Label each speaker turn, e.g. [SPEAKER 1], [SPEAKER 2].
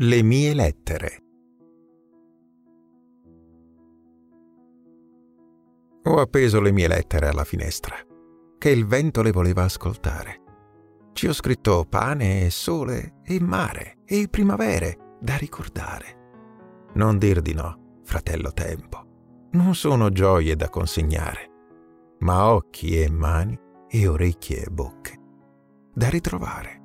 [SPEAKER 1] Le mie lettere. Ho appeso le mie lettere alla finestra, che il vento le voleva ascoltare. Ci ho scritto pane e sole e mare e primavere da ricordare. Non dir di no, fratello tempo, non sono gioie da consegnare, ma occhi e mani e orecchie e bocche da ritrovare.